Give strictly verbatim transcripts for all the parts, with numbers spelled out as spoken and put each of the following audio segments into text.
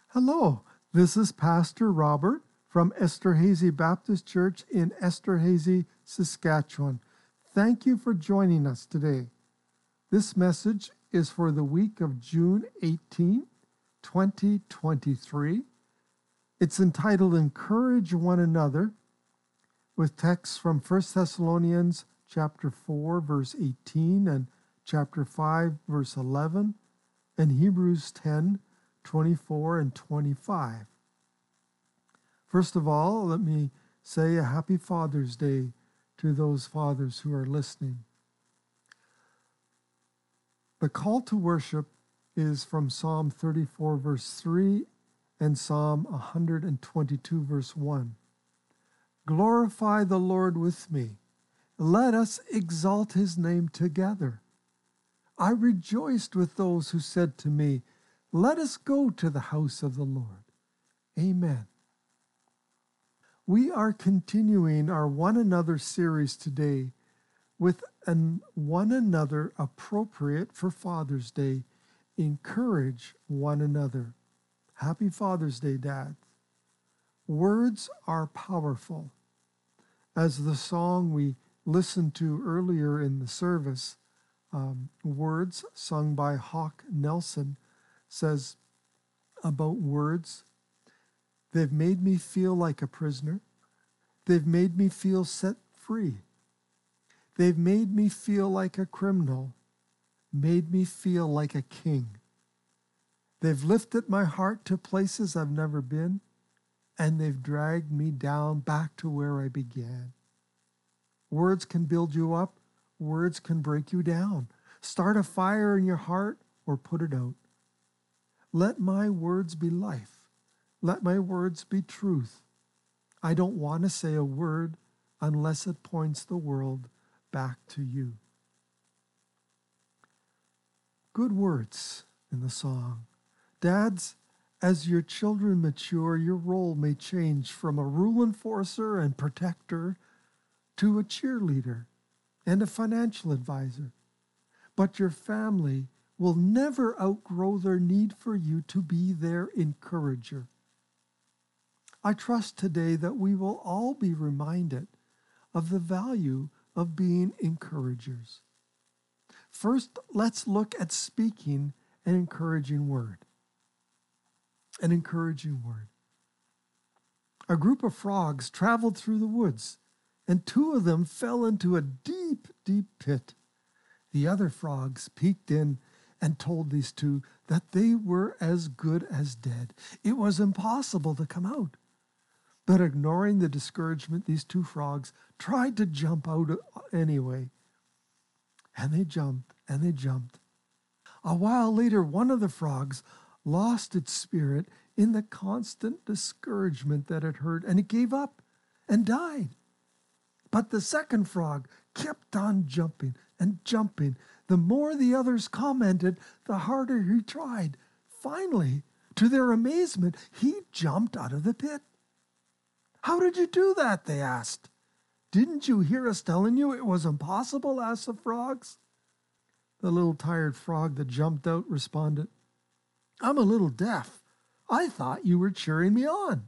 Hello, this is Pastor Robert from Esterhazy Baptist Church in Esterhazy, Saskatchewan. Thank you for joining us today. This message is for the week of June eighteenth, twenty twenty-three. It's entitled Encourage One Another, with texts from First Thessalonians chapter four, verse eighteen, and chapter five, verse eleven, and Hebrews ten, twenty-four and twenty-five. First of all, let me say a happy Father's Day to those fathers who are listening. The call to worship is from Psalm thirty-four, verse three, and Psalm one hundred twenty-two, verse one. Glorify the Lord with me. Let us exalt his name together. I rejoiced with those who said to me, let us go to the house of the Lord. Amen. We are continuing our One Another series today with an one another appropriate for Father's Day. Encourage one another. Happy Father's Day, Dad. Words are powerful. As the song we listened to earlier in the service, um, words sung by Hawk Nelson, says about words, they've made me feel like a prisoner. They've made me feel set free. They've made me feel like a criminal, made me feel like a king. They've lifted my heart to places I've never been, and they've dragged me down back to where I began. Words can build you up. Words can break you down. Start a fire in your heart or put it out. Let my words be life. Let my words be truth. I don't want to say a word unless it points the world back to you. Good words in the song. Dads, as your children mature, your role may change from a rule enforcer and protector to a cheerleader and a financial advisor. But your family will never outgrow their need for you to be their encourager. I trust today that we will all be reminded of the value of being encouragers. First, let's look at speaking an encouraging word. An encouraging word. A group of frogs traveled through the woods, and two of them fell into a deep, deep pit. The other frogs peeked in and told these two that they were as good as dead. It was impossible to come out. But ignoring the discouragement, these two frogs tried to jump out anyway. And they jumped, and they jumped. A while later, one of the frogs lost its spirit in the constant discouragement that it heard, and it gave up and died. But the second frog kept on jumping and jumping. The more the others commented, the harder he tried. Finally, to their amazement, he jumped out of the pit. How did you do that? They asked. Didn't you hear us telling you it was impossible? Asked the frogs. The little tired frog that jumped out responded, I'm a little deaf. I thought you were cheering me on.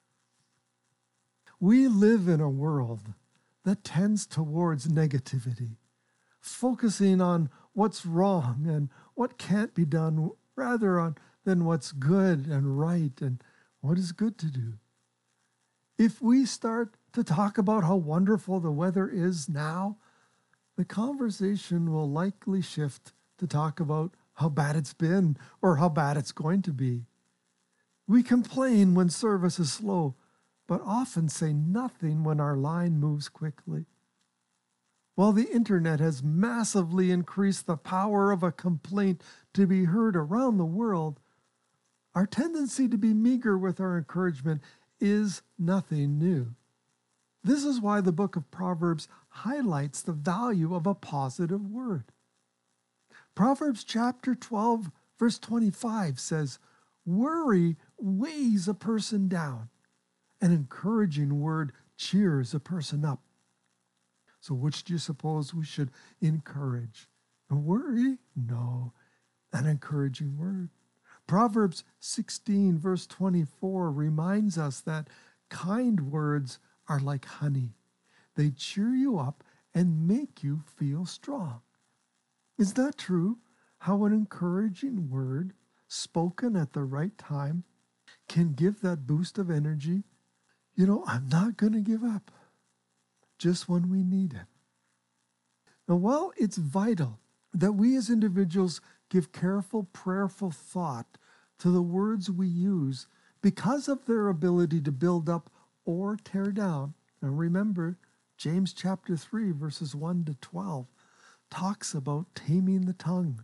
We live in a world that tends towards negativity, focusing on what's wrong and what can't be done rather on, than what's good and right and what is good to do. If we start to talk about how wonderful the weather is now, the conversation will likely shift to talk about how bad it's been or how bad it's going to be. We complain when service is slow, but often say nothing when our line moves quickly. While the internet has massively increased the power of a complaint to be heard around the world, our tendency to be meager with our encouragement is nothing new. This is why the book of Proverbs highlights the value of a positive word. Proverbs chapter twelve, verse twenty-five says, worry weighs a person down. An encouraging word cheers a person up. So which do you suppose we should encourage? A worry? No, an encouraging word. Proverbs sixteen, verse twenty-four reminds us that kind words are like honey. They cheer you up and make you feel strong. Is that true? How an encouraging word spoken at the right time can give that boost of energy. You know, I'm not going to give up just when we need it. Now, while it's vital that we as individuals give careful, prayerful thought to the words we use because of their ability to build up or tear down. Now remember, James chapter three, verses one to twelve, talks about taming the tongue.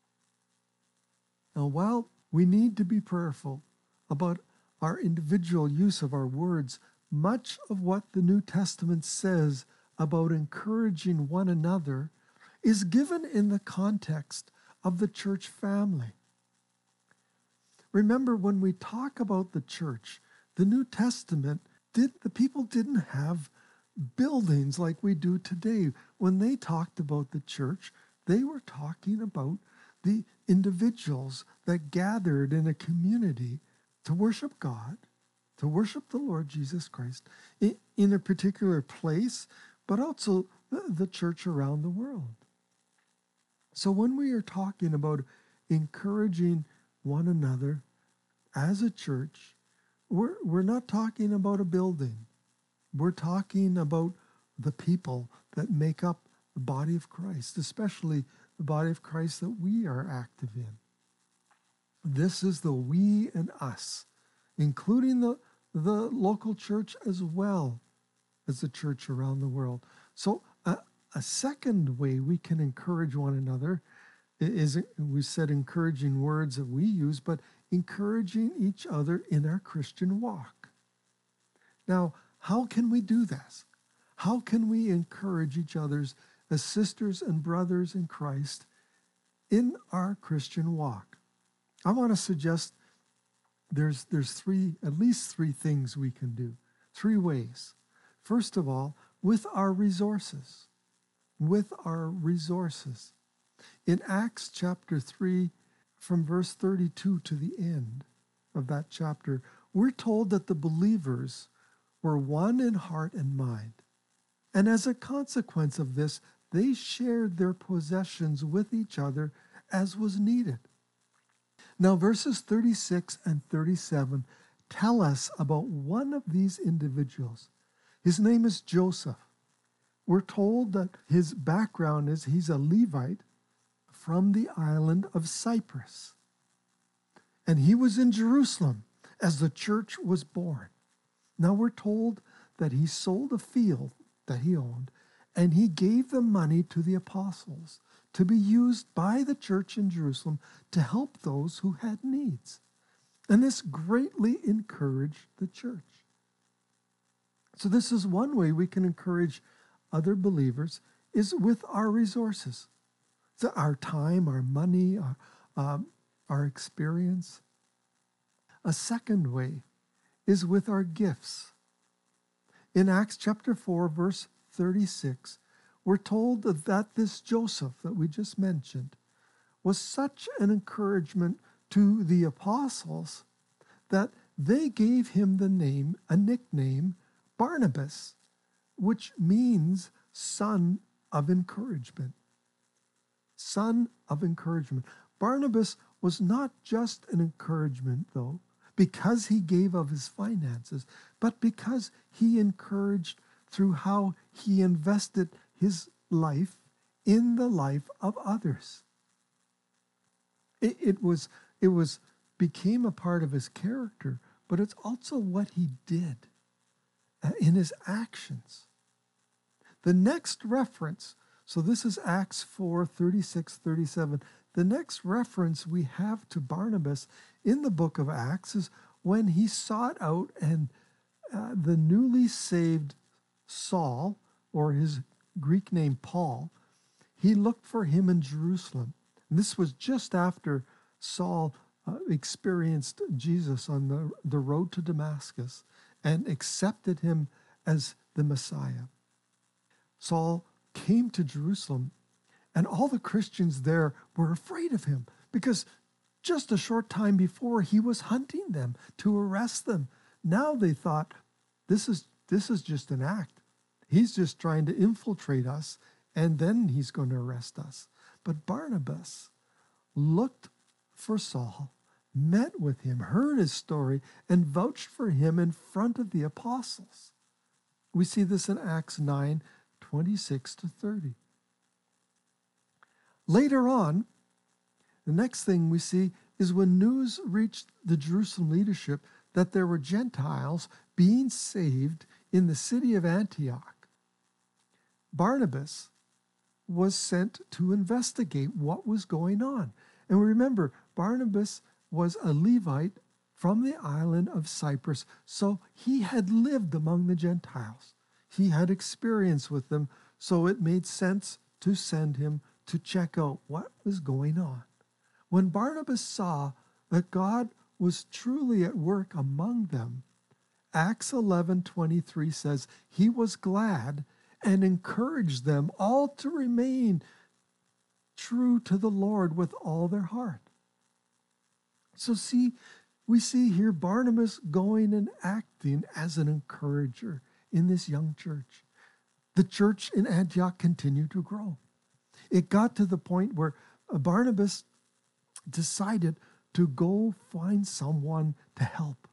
Now, while we need to be prayerful about our individual use of our words, much of what the New Testament says about encouraging one another is given in the context of the church family. Remember, when we talk about the church, the New Testament, did the people didn't have buildings like we do today. When they talked about the church, they were talking about the individuals that gathered in a community to worship God, to worship the Lord Jesus Christ in, in a particular place, but also the, the church around the world. So when we are talking about encouraging one another as a church, we're, we're not talking about a building. We're talking about the people that make up the body of Christ, especially the body of Christ that we are active in. This is the we and us, including the, the local church as well as the church around the world. So a, a second way we can encourage one another is, we said, encouraging words that we use, but encouraging each other in our Christian walk. Now, how can we do this? How can we encourage each other as sisters and brothers in Christ in our Christian walk? I want to suggest there's, there's three, at least three things we can do, three ways. First of all, with our resources, with our resources. In Acts chapter three, from verse thirty-two to the end of that chapter, we're told that the believers were one in heart and mind. And as a consequence of this, they shared their possessions with each other as was needed. Now, verses thirty-six and thirty-seven tell us about one of these individuals. His name is Joseph. We're told that his background is he's a Levite from the island of Cyprus. And he was in Jerusalem as the church was born. Now we're told that he sold a field that he owned, and he gave the money to the apostles to be used by the church in Jerusalem to help those who had needs. And this greatly encouraged the church. So this is one way we can encourage other believers, is with our resources. So our time, our money, our, um, our experience. A second way is with our gifts. In Acts chapter four, verse thirty-six, we're told that this Joseph that we just mentioned was such an encouragement to the apostles that they gave him the name, a nickname, Barnabas, which means son of encouragement. Son of encouragement. Barnabas was not just an encouragement, though, because he gave of his finances, but because he encouraged through how he invested his life in the life of others. It, it was, it was, became a part of his character, but it's also what he did in his actions. The next reference, so this is Acts four, thirty-six, thirty-seven. The next reference we have to Barnabas in the book of Acts is when he sought out and uh, the newly saved Saul, or his Greek name Paul, he looked for him in Jerusalem. And this was just after Saul uh, experienced Jesus on the, the road to Damascus and accepted him as the Messiah. Saul came to Jerusalem, and all the Christians there were afraid of him because Just a short time before, he was hunting them to arrest them. Now they thought, this is, this is just an act. He's just trying to infiltrate us, and then he's going to arrest us. But Barnabas looked for Saul, met with him, heard his story, and vouched for him in front of the apostles. We see this in Acts nine, twenty-six to thirty. Later on, the next thing we see is when news reached the Jerusalem leadership that there were Gentiles being saved in the city of Antioch, Barnabas was sent to investigate what was going on. And remember, Barnabas was a Levite from the island of Cyprus, so he had lived among the Gentiles. He had experience with them, so it made sense to send him to check out what was going on. When Barnabas saw that God was truly at work among them, Acts eleven twenty-three says, he was glad and encouraged them all to remain true to the Lord with all their heart. So see, we see here Barnabas going and acting as an encourager in this young church. The church in Antioch continued to grow. It got to the point where Barnabas decided to go find someone to help.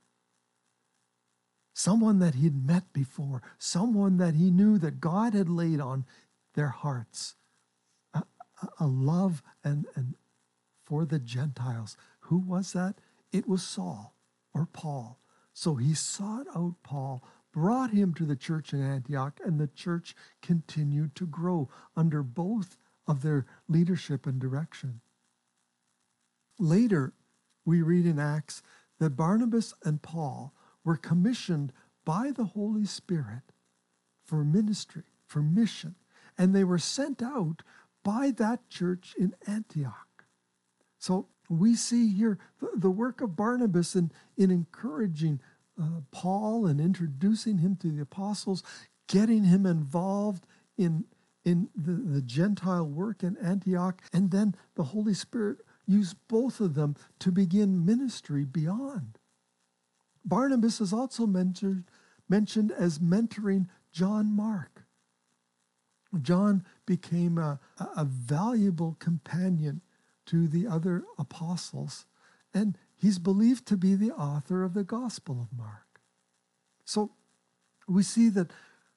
Someone that he'd met before, someone that he knew that God had laid on their hearts. A, a love and, and for the Gentiles. Who was that? It was Saul or Paul. So he sought out Paul, brought him to the church in Antioch, and the church continued to grow under both of their leadership and direction. Later, we read in Acts that Barnabas and Paul were commissioned by the Holy Spirit for ministry, for mission, and they were sent out by that church in Antioch. So we see here the, the work of Barnabas in, in encouraging uh, Paul and introducing him to the apostles, getting him involved in, in the, the Gentile work in Antioch, and then the Holy Spirit used both of them to begin ministry beyond. Barnabas is also mentioned, mentioned as mentoring John Mark. John became a, a valuable companion to the other apostles, and he's believed to be the author of the Gospel of Mark. So we see that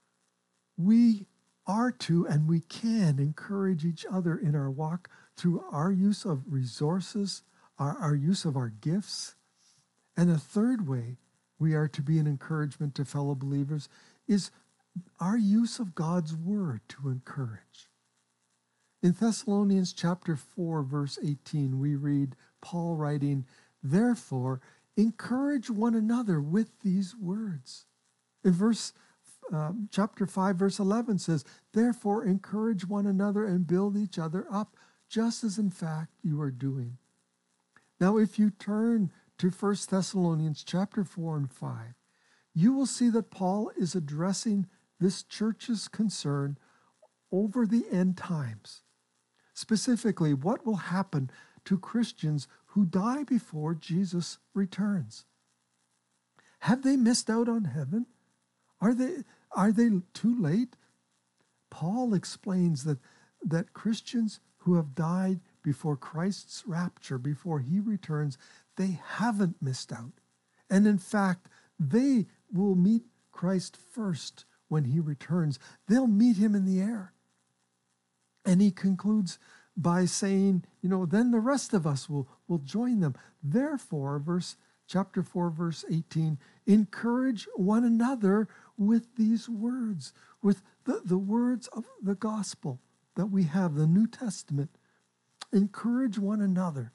we are to and we can encourage each other in our walk through our use of resources, our, our use of our gifts. And a third way we are to be an encouragement to fellow believers is our use of God's word to encourage. In Thessalonians chapter four, verse eighteen, we read Paul writing, "Therefore, encourage one another with these words." In verse uh, chapter five, verse eleven says, "Therefore, encourage one another and build each other up, just as in fact you are doing." Now, if you turn to First Thessalonians chapter four and five, you will see that Paul is addressing this church's concern over the end times. Specifically, what will happen to Christians who die before Jesus returns? Have they missed out on heaven? Are they, are they too late? Paul explains that, that Christians who have died before Christ's rapture, before he returns, they haven't missed out. And in fact, they will meet Christ first when he returns. They'll meet him in the air. And he concludes by saying, you know, then the rest of us will, will join them. Therefore, verse chapter four, verse eighteen, encourage one another with these words, with the, the words of the gospel that we have, the New Testament. Encourage one another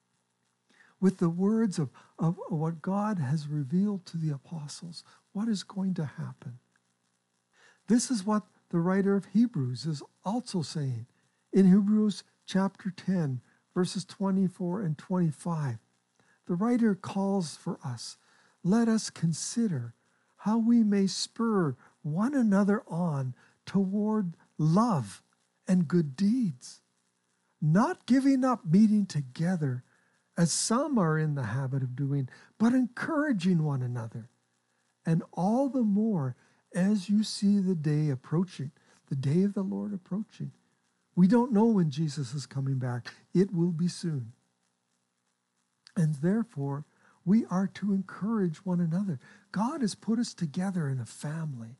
with the words of, of what God has revealed to the apostles, what is going to happen. This is what the writer of Hebrews is also saying. In Hebrews chapter ten, verses twenty-four and twenty-five, the writer calls for us, let us consider how we may spur one another on toward love and good deeds, not giving up meeting together as some are in the habit of doing, but encouraging one another. And all the more as you see the day approaching, the day of the Lord approaching. We don't know when Jesus is coming back. It will be soon. And therefore, we are to encourage one another. God has put us together in a family.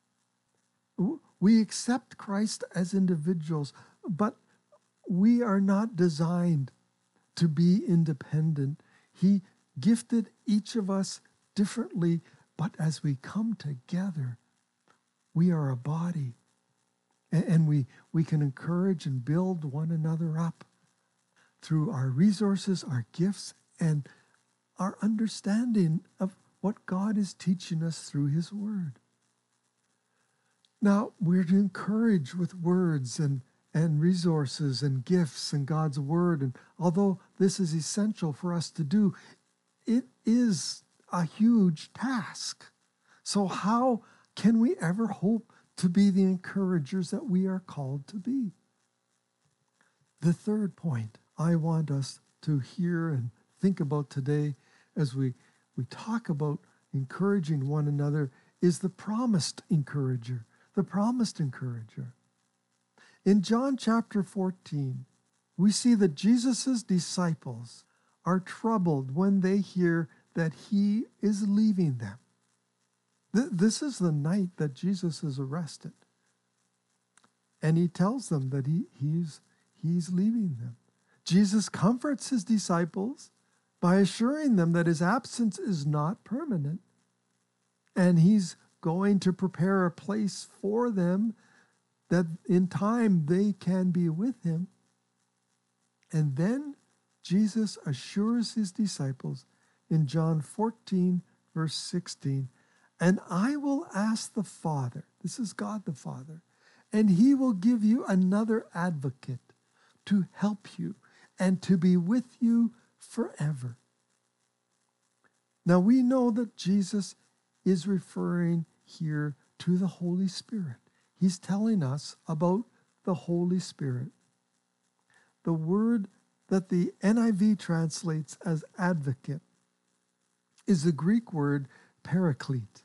We accept Christ as individuals, but we are not designed to be independent. He gifted each of us differently, but as we come together, we are a body. And we, we can encourage and build one another up through our resources, our gifts, and our understanding of what God is teaching us through His Word. Now, we're to encourage with words and, and resources and gifts and God's Word. And although this is essential for us to do, it is a huge task. So how can we ever hope to be the encouragers that we are called to be? The third point I want us to hear and think about today as we, we talk about encouraging one another is the promised encourager, the promised encourager. In John chapter fourteen, we see that Jesus' disciples are troubled when they hear that He is leaving them. Th- this is the night that Jesus is arrested. And He tells them that he, he's, he's leaving them. Jesus comforts His disciples by assuring them that His absence is not permanent. And He's going to prepare a place for them that in time they can be with Him. And then Jesus assures His disciples in John fourteen, verse sixteen, and I will ask the Father, this is God the Father, and He will give you another advocate to help you and to be with you forever. Now we know that Jesus is referring here to the Holy Spirit. He's telling us about the Holy Spirit. The word that the N I V translates as advocate is the Greek word paraclete.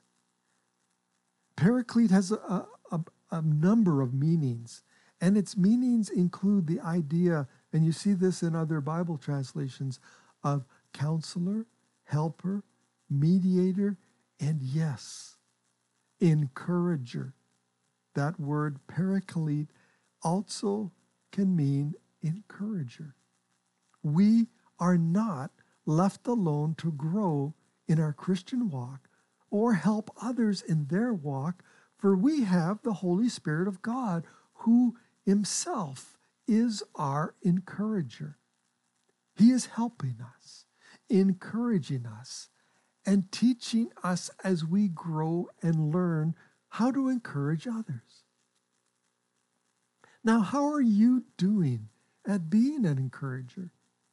Paraclete has a, a, a number of meanings, and its meanings include the idea, and you see this in other Bible translations, of counselor, helper, mediator, and yes, encourager. That word paraclete also can mean encourager. We are not left alone to grow in our Christian walk or help others in their walk, for we have the Holy Spirit of God who Himself is our encourager. He is helping us, encouraging us, and teaching us as we grow and learn how to encourage others. Now, how are you doing at being an encourager?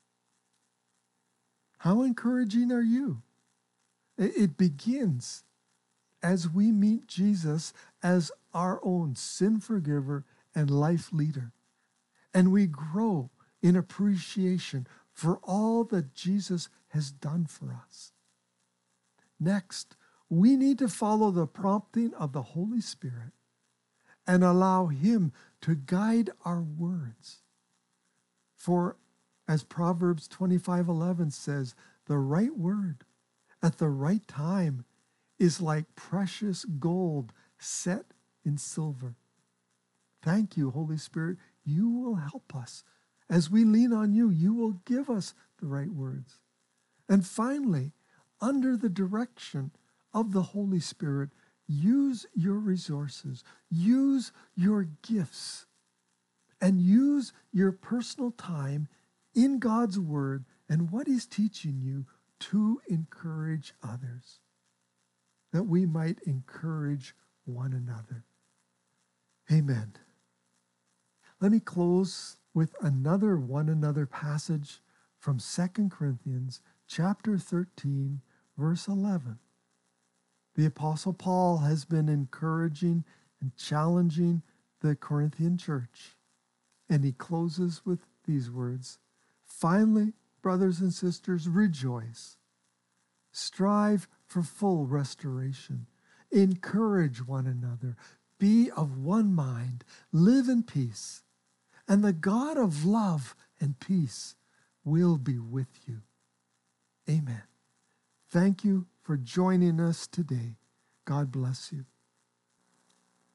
How encouraging are you? It begins as we meet Jesus as our own sin forgiver and life leader. And we grow in appreciation for all that Jesus has done for us. Next, we need to follow the prompting of the Holy Spirit and allow Him to guide our words. For as Proverbs twenty-five eleven says, the right word at the right time is like precious gold set in silver. Thank you, Holy Spirit. You will help us. As we lean on you, you will give us the right words. And finally, under the direction of the Holy Spirit, use your resources, use your gifts, and use your personal time in God's Word and what He's teaching you to encourage others, that we might encourage one another. Amen. Let me close with another one another passage from Second Corinthians chapter thirteen, verse eleven. The Apostle Paul has been encouraging and challenging the Corinthian church, and he closes with these words, "Finally, brothers and sisters, rejoice. Strive for full restoration. Encourage one another. Be of one mind. Live in peace. And the God of love and peace will be with you. Amen. Thank you for joining us today. God bless you.